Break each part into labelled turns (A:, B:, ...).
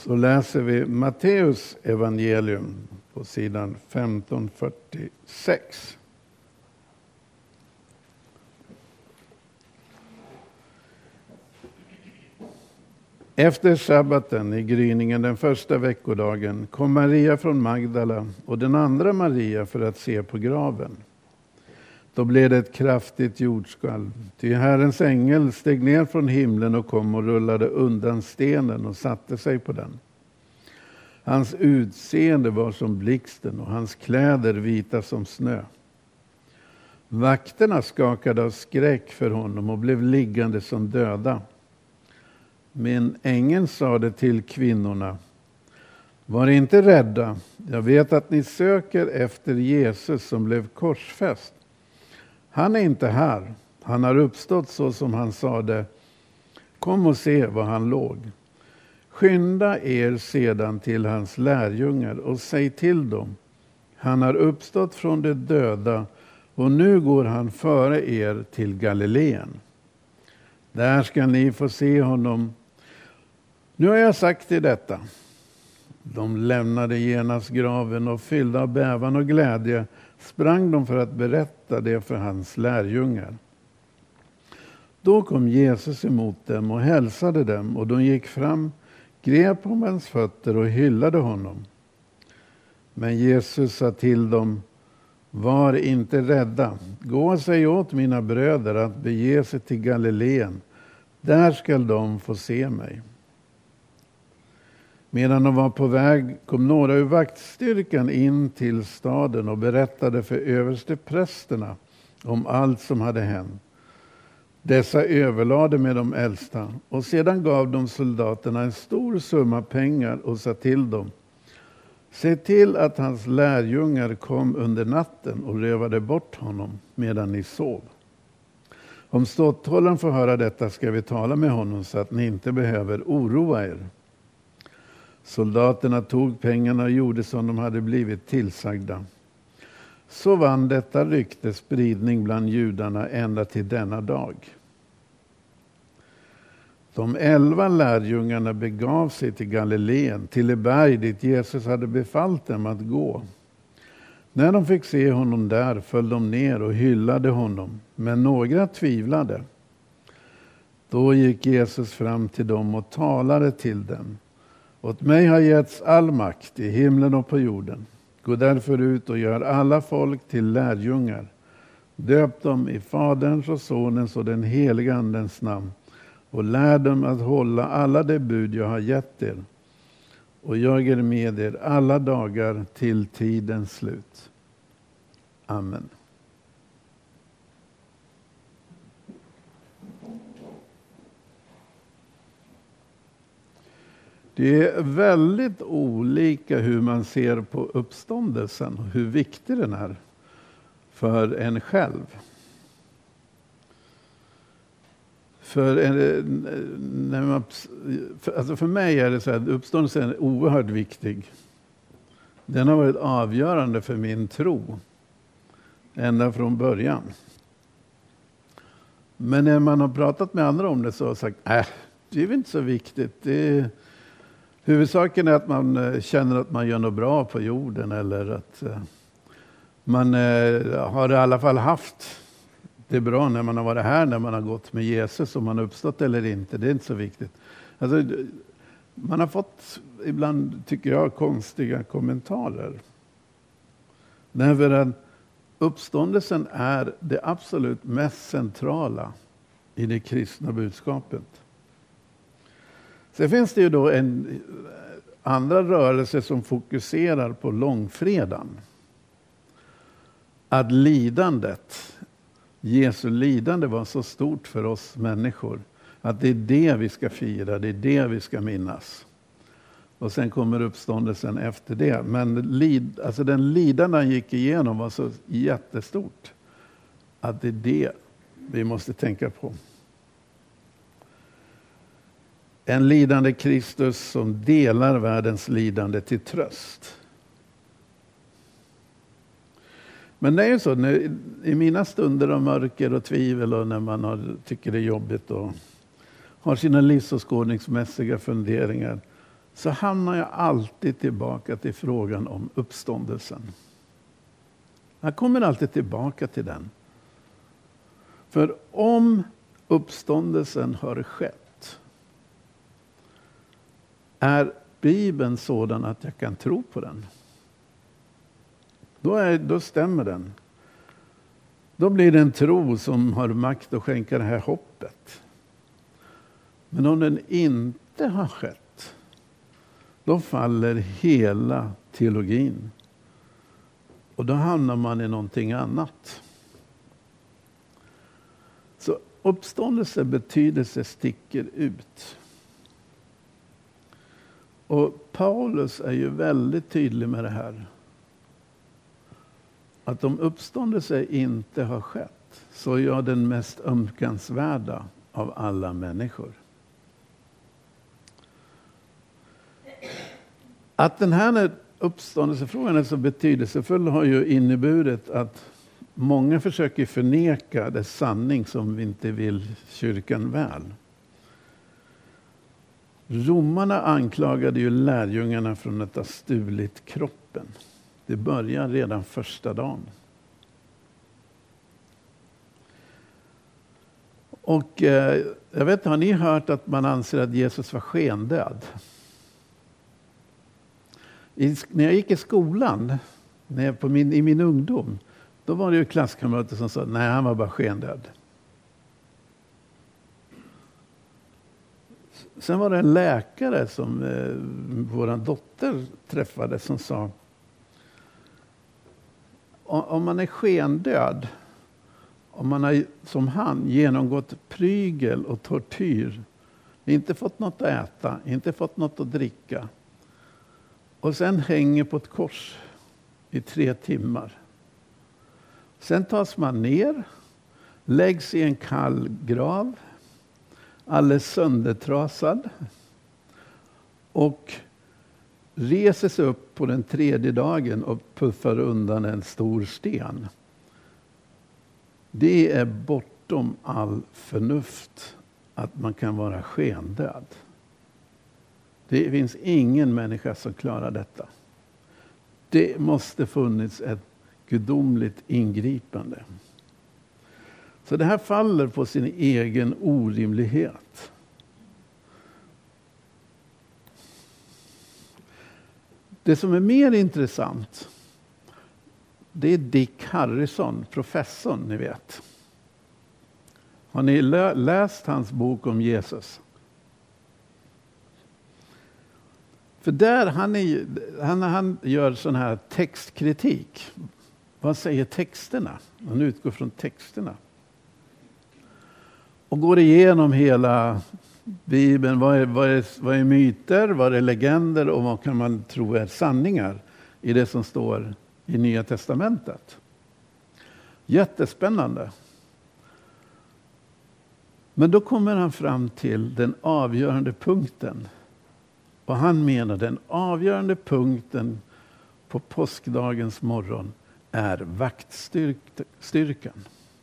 A: så läser vi Matteus evangelium på sidan 1546. Efter sabbaten i gryningen den första veckodagen kom Maria från Magdala och den andra Maria för att se på graven. Då blev det ett kraftigt jordskalv, ty Herrens ängel steg ner från himlen och kom och rullade undan stenen och satte sig på den. Hans utseende var som blixten och hans kläder vita som snö. Vakterna skakade av skräck för honom och blev liggande som döda. Men ängeln sade till kvinnorna: var inte rädda, jag vet att ni söker efter Jesus som blev korsfäst. Han är inte här, han har uppstått så som han sade. Kom och se var han låg. Skynda er sedan till hans lärjungar och säg till dem: han har uppstått från de döda och nu går han före er till Galileen. Där ska ni få se honom. Nu har jag sagt till detta. De lämnade genast graven och fyllda av bävan och glädje sprang de för att berätta det för hans lärjungar. Då kom Jesus emot dem och hälsade dem, och de gick fram, grep om hans fötter och hyllade honom. Men Jesus sa till dem: var inte rädda, gå och säg åt mina bröder att bege sig till Galileen, där skall de få se mig. Medan de var på väg kom några ur vaktstyrkan in till staden och berättade för översteprästerna om allt som hade hänt. Dessa överlade med de äldsta, och sedan gav de soldaterna en stor summa pengar och sa till dem: se till att hans lärjungar kom under natten och rövade bort honom medan ni sov. Om ståthållaren får höra detta ska vi tala med honom så att ni inte behöver oroa er. Soldaterna tog pengarna och gjorde som de hade blivit tillsagda. Så vann detta rykte spridning bland judarna ända till denna dag. De 11 lärjungarna begav sig till Galileen, till det berg dit Jesus hade befallt dem att gå. När de fick se honom där föll de ner och hyllade honom, men några tvivlade. Då gick Jesus fram till dem och talade till dem: åt mig har getts all makt i himlen och på jorden. Gå därför ut och gör alla folk till lärjungar. Döp dem i Faderns och Sonens och den helige Andens namn. Och lär dem att hålla alla de bud jag har gett er. Och jag är med er alla dagar till tidens slut. Amen. Det är väldigt olika hur man ser på uppståndelsen och hur viktig den är för en själv. För mig är det så att uppståndelsen är oerhört viktig. Den har varit avgörande för min tro ända från början. Men när man har pratat med andra om det så har jag sagt: det är inte så viktigt. Huvudsaken är att man känner att man gör något bra på jorden, eller att man har i alla fall haft det bra när man har varit här, när man har gått med Jesus, om man har uppstått eller inte. Det är inte så viktigt. Alltså, man har fått ibland, tycker jag, konstiga kommentarer. Därför att uppståndelsen är det absolut mest centrala i det kristna budskapet. Sen finns det ju då andra rörelser som fokuserar på långfredagen. Att Jesu lidande var så stort för oss människor. Att det är det vi ska fira, det är det vi ska minnas. Och sen kommer uppståndelsen efter det. Men den lidande han gick igenom var så jättestort. Att det är det vi måste tänka på. En lidande Kristus som delar världens lidande till tröst. Men det är ju så, i mina stunder av mörker och tvivel, och när man tycker det är jobbigt och har sina livsåskådningsmässiga funderingar, så hamnar jag alltid tillbaka till frågan om uppståndelsen. Jag kommer alltid tillbaka till den. För om uppståndelsen har skett, är Bibeln sådan att jag kan tro på den? Då stämmer den. Då blir det en tro som har makt att skänka det här hoppet. Men om den inte har skett, då faller hela teologin. Och då hamnar man i någonting annat. Så uppståndelse betydelse sticker ut. Och Paulus är ju väldigt tydlig med det här. Att om uppståndelse inte har skett, så är jag den mest ömkansvärda av alla människor. Att den här uppståndelsefrågan är så betydelsefull har ju inneburit att många försöker förneka det sanning som vi inte vill kyrkan väl. Romarna anklagade ju lärjungarna från att ha stulit kroppen. Det börjar redan första dagen. Och jag vet, har ni hört att man anser att Jesus var skendöd? När jag gick i skolan, i min ungdom, då var det ju klasskamrater som sa nej, han var bara skendöd. Sen var det en läkare som vår dotter träffade som sa, om man är skendöd, om man har som han genomgått prygel och tortyr, inte fått något att äta, inte fått något att dricka, och sen hänger på ett kors i 3 timmar. Sen tas man ner, läggs i en kall grav, alldeles söndertrasad, och reser sig upp på den 3:e dagen och puffar undan en stor sten. Det är bortom all förnuft att man kan vara skendöd. Det finns ingen människa som klarar detta. Det måste funnits ett gudomligt ingripande. Så det här faller på sin egen orimlighet. Det som är mer intressant, det är Dick Harrison, professorn, ni vet. Har ni läst hans bok om Jesus? För där han gör sån här textkritik. Vad säger texterna? Han utgår från texterna. Och går igenom hela Bibeln. Vad är myter? Vad är legender? Och vad kan man tro är sanningar i det som står i Nya testamentet? Jättespännande. Men då kommer han fram till den avgörande punkten. Och han menar den avgörande punkten på påskdagens morgon är vaktstyrkan.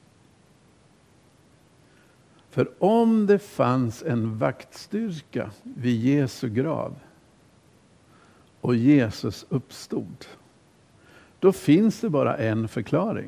A: För om det fanns en vaktstyrka vid Jesu grav och Jesus uppstod, då finns det bara en förklaring.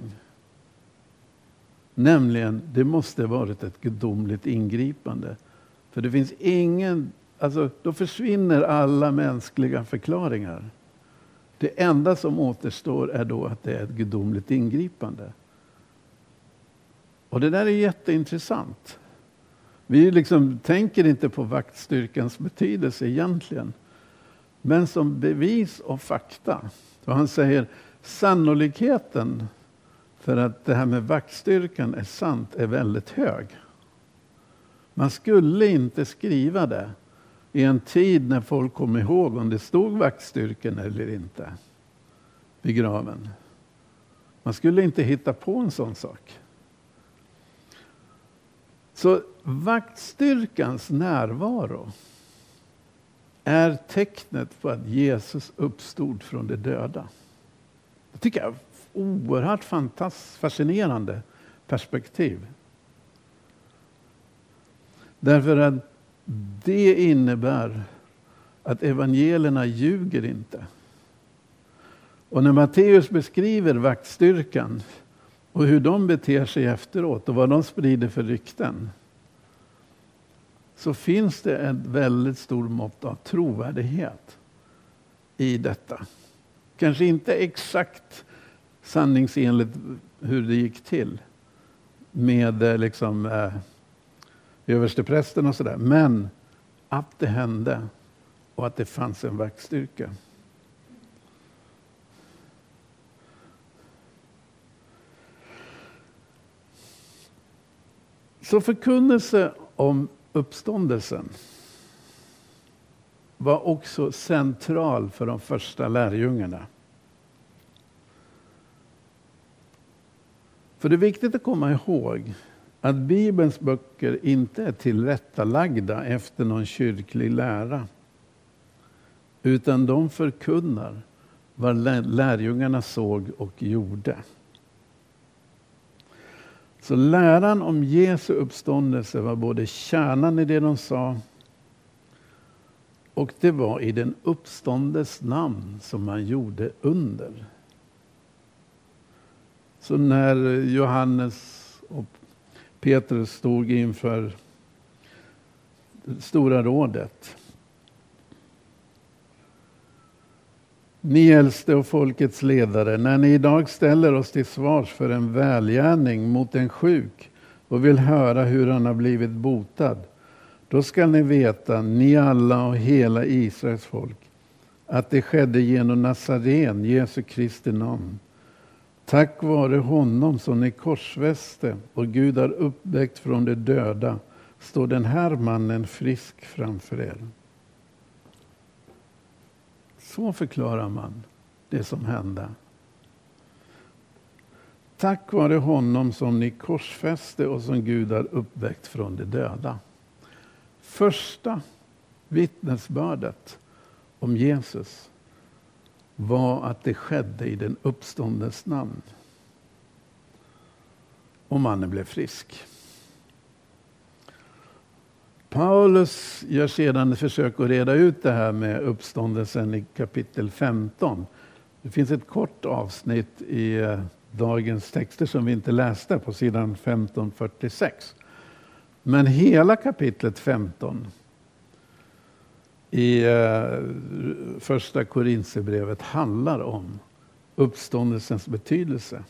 A: Nämligen, det måste varit ett gudomligt ingripande. För det finns då försvinner alla mänskliga förklaringar. Det enda som återstår är då att det är ett gudomligt ingripande. Och det där är jätteintressant. Vi tänker inte på vaktstyrkans betydelse egentligen. Men som bevis och fakta. Så han säger, sannolikheten för att det här med vaktstyrkan är sant är väldigt hög. Man skulle inte skriva det i en tid när folk kom ihåg om det stod vaktstyrkan eller inte vid graven. Man skulle inte hitta på en sån sak. Så vaktstyrkans närvaro är tecknet på att Jesus uppstod från de döda. Det tycker jag är oerhört fascinerande perspektiv. Därför att det innebär att evangelierna ljuger inte. Och när Matteus beskriver vaktstyrkan och hur de beter sig efteråt och vad de sprider för rykten, så finns det ett väldigt stort mått av trovärdighet i detta. Kanske inte exakt sanningsenligt hur det gick till med översteprästen och sådär, men att det hände och att det fanns en vaktstyrka. Så förkunnelse om uppståndelsen var också central för de första lärjungarna. För det är viktigt att komma ihåg att Bibelns böcker inte är tillrättalagda efter någon kyrklig lära, utan de förkunnar vad lärjungarna såg och gjorde. Så läran om Jesu uppståndelse var både kärnan i det de sa, och det var i den uppståndes namn som man gjorde under. Så när Johannes och Petrus stod inför det stora rådet: ni äldste och folkets ledare, när ni idag ställer oss till svars för en välgärning mot en sjuk och vill höra hur han har blivit botad, då ska ni veta, ni alla och hela Israels folk, att det skedde genom Nazaren, Jesu Kristi namn. Tack vare honom som ni korsfäste och Gud har uppväckt från de döda, står den här mannen frisk framför er. Så förklarar man det som hände. Tack vare honom som ni korsfäste och som Gud har uppväckt från de döda. Första vittnesbördet om Jesus var att det skedde i den uppståndes namn. Och mannen blev frisk. Paulus gör sedan ett försök att reda ut det här med uppståndelsen i kapitel 15. Det finns ett kort avsnitt i dagens texter som vi inte läste på sidan 1546. Men hela kapitlet 15 i första Korinthierbrevet handlar om uppståndelsens betydelse.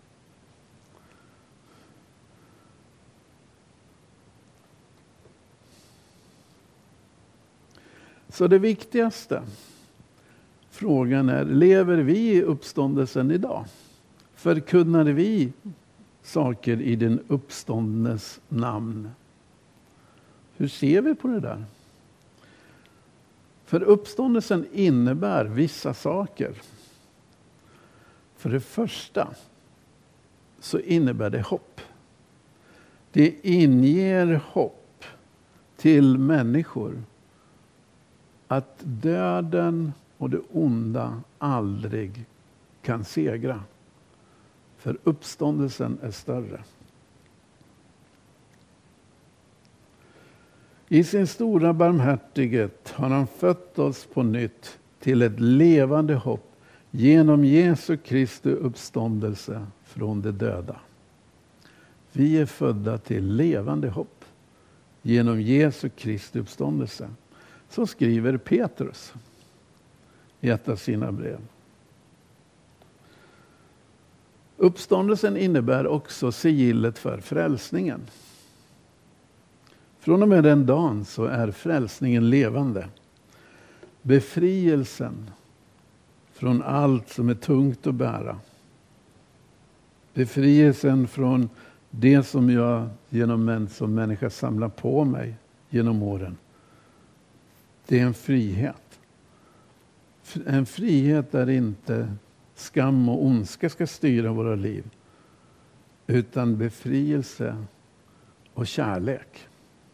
A: Så det viktigaste frågan är, lever vi i uppståndelsen idag? Förkunnar vi saker i den uppståndnes namn? Hur ser vi på det där? För uppståndelsen innebär vissa saker. För det första så innebär det hopp. Det inger hopp till människor att döden och det onda aldrig kan segra. För uppståndelsen är större. I sin stora barmhärtighet har han fött oss på nytt till ett levande hopp genom Jesu Kristi uppståndelse från de döda. Vi är födda till levande hopp genom Jesu Kristi uppståndelse. Så skriver Petrus i ett av sina brev. Uppståndelsen innebär också sigillet för frälsningen. Från och med den dagen så är frälsningen levande. Befrielsen från allt som är tungt att bära. Befrielsen från det som jag som människa samlar på mig genom åren. Det är en frihet. En frihet där inte skam och ondska ska styra våra liv. Utan befrielse och kärlek.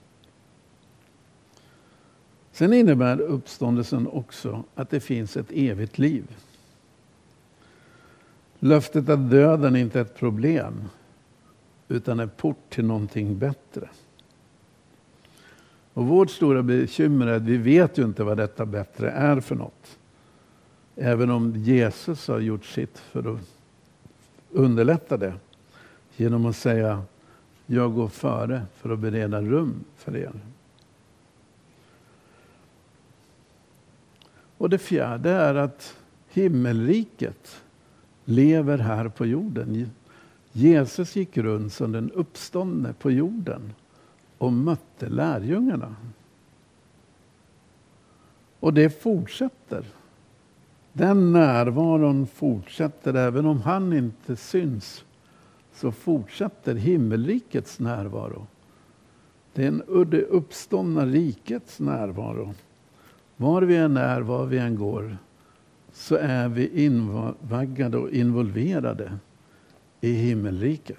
A: Sen innebär uppståndelsen också att det finns ett evigt liv. Löftet att döden inte är ett problem utan är port till någonting bättre. Och vårt stora bekymmer är att vi vet ju inte vad detta bättre är för något. Även om Jesus har gjort sitt för att underlätta det. Genom att säga, jag går före för att bereda rum för er. Och det fjärde är att himmelriket lever här på jorden. Jesus gick runt som den uppståndne på jorden och mötte lärjungarna. Och det fortsätter. Den närvaron fortsätter, även om han inte syns, så fortsätter himmelrikets närvaro. Det är det uppståndna rikets närvaro. Var vi än är, var vi än går, så är vi invaggade och involverade i himmelriket.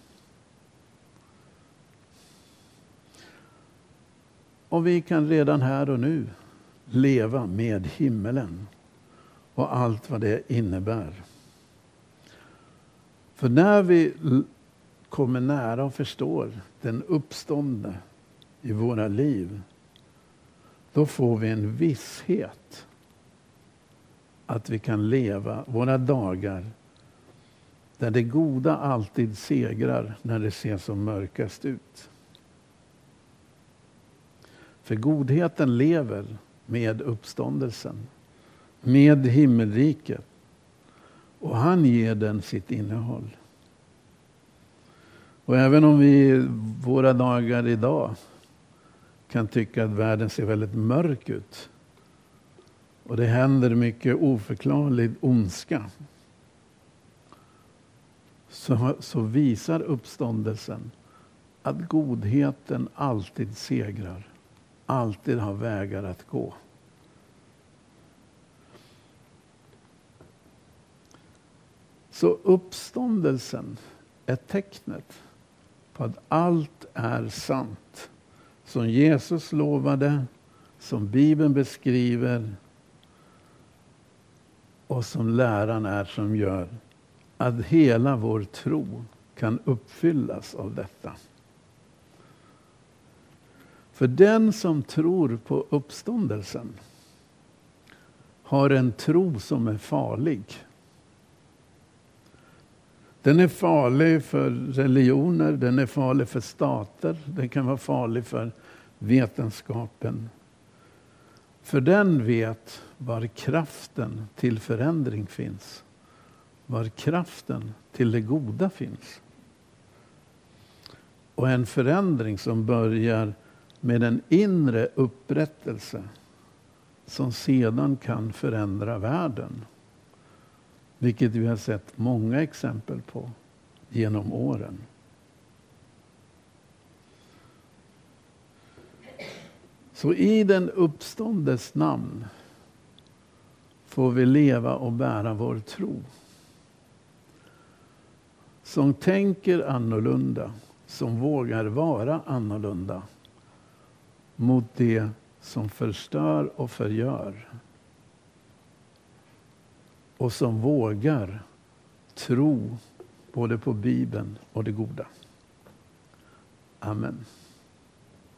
A: Och vi kan redan här och nu leva med himmelen och allt vad det innebär. För när vi kommer nära och förstår den uppståndne i våra liv, då får vi en visshet att vi kan leva våra dagar där det goda alltid segrar när det ser som mörkast ut. För godheten lever med uppståndelsen, med himmelriket, och han ger den sitt innehåll. Och även om vi våra dagar idag kan tycka att världen ser väldigt mörk ut och det händer mycket oförklarlig ondska, så visar uppståndelsen att godheten alltid segrar, alltid har vägar att gå. Så uppståndelsen är tecknet på att allt är sant. Som Jesus lovade, som Bibeln beskriver och som läran är som gör att hela vår tro kan uppfyllas av detta. För den som tror på uppståndelsen har en tro som är farlig. Den är farlig för religioner, den är farlig för stater, den kan vara farlig för vetenskapen. För den vet var kraften till förändring finns. Var kraften till det goda finns. Och en förändring som börjar med en inre upprättelse som sedan kan förändra världen. Vilket vi har sett många exempel på genom åren. Så i den uppståndes namn får vi leva och bära vår tro. Som tänker annorlunda, som vågar vara annorlunda mot det som förstör och förgör. Och som vågar tro både på Bibeln och det goda. Amen.